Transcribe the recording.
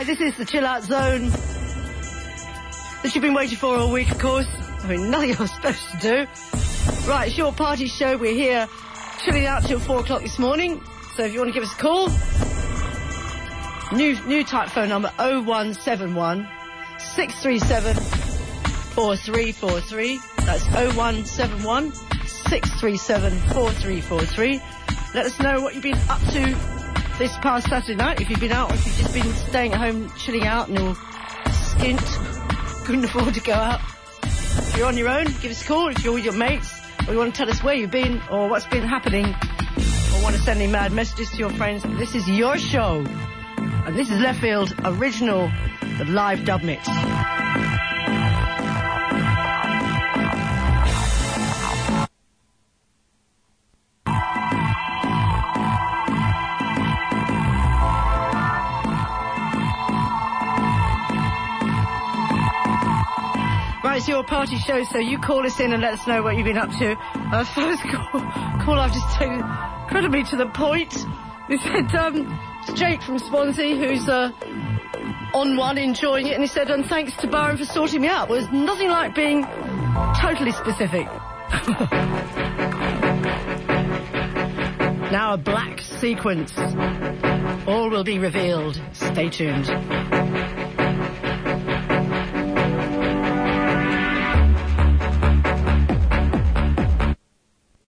this is the Chill Out Zone that you've been waiting for all week, of course. I mean, nothing else supposed to do. Right, it's your party show. We're here chilling out till 4 o'clock this morning. So if you want to give us a call, new type phone number 0171 637 4343. That's 0171 637 4343. Let us know what you've been up to this past Saturday night, if you've been out or if you've just been staying at home chilling out and you're skint, couldn't afford to go out. If you're on your own, give us a call. If you're with your mates or you want to tell us where you've been or what's been happening or want to send any mad messages to your friends, this is your show. And this is Left Field Original, the live dub mix. It's your party show, so you call us in and let us know what you've been up to. First call I've just taken incredibly to the point. He said, it's Jake from Swansea, who's on one, enjoying it, and he said, thanks to Byron for sorting me out. Well, there's nothing like being totally specific. Now a black sequence. All will be revealed. Stay tuned.